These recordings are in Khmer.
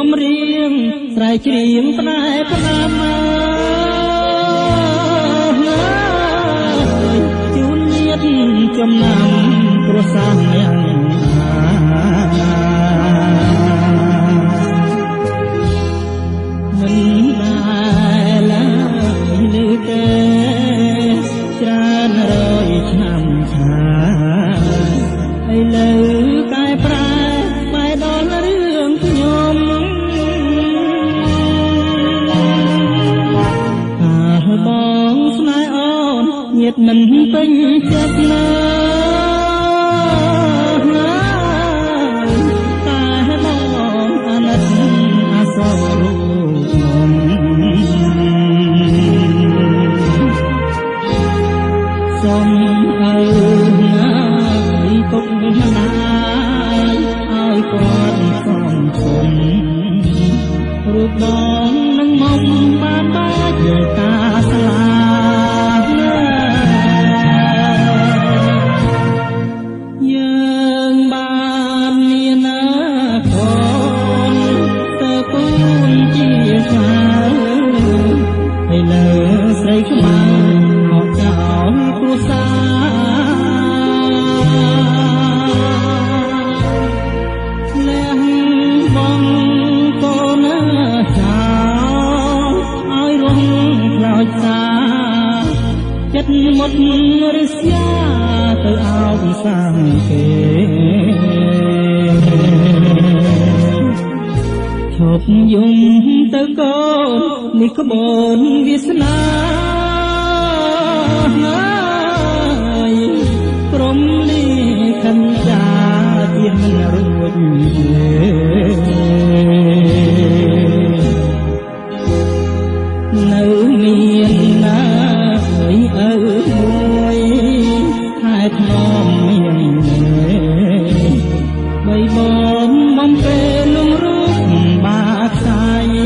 សំរៀងស្រែកច្រៀងផ្នែកផ្នែកជូនញាតិចំណាំគ្រួសារយ៉ាងមិនដែលឡើយលើទេច្រើនរយឆ្នាំថាឥឡូវកែប្រែបែរដល់រឿងខ្ញុំហើយបងស្នេហ៍អូនញាតិមិនពេញចិត្តណាតែបងអាណិតអាសររូបខ្ញុំសូមអើណាយទុកណាឲ្យគាត់សំសុំរូបបងនឹងមកបានបាច់ការស្លាប់ណាយើងបានមានណាកូនទៅកូនជាស្អាឥឡូវស្រីខ្មៅអត់ចោលគ្រួសារលះបងកូនចោលឲ្យរងខ្លោចសាចិត្តមុតរស្យាទៅអោបសាំគេឈប់យំទៅកូននេះក្បូនវាសនាព្រមលីខណ្ឌាទៀតមិនរួចនៅមានណាអើមួយខែថ្នមមានបីបងបំពេលលំរូបបាក់ស្អាយ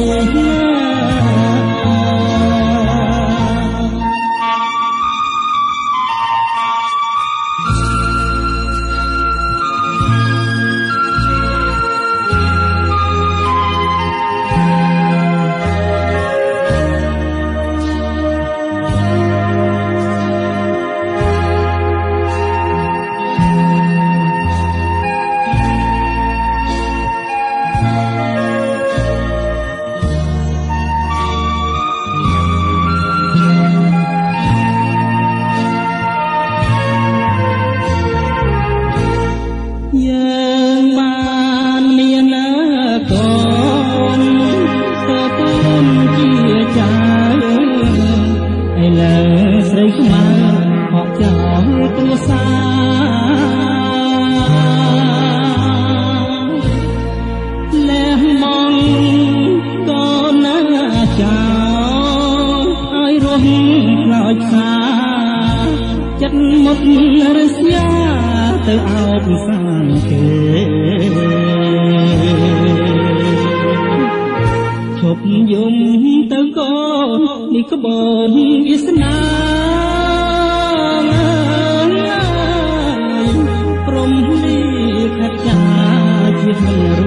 យើងបានមានណាកូនទៅកូនជាចៅឥឡូវស្រីខ្មៅហកចោលគ្រួសារលះមកកូនណាចោលឲ្យរស់ខ្លោចសាចិត្តមុតរស្យាទៅអោបសាំគេឈប់យំទៅកូននេះក្បូនវាសនាព្រមលីខិតចាជាតិមិន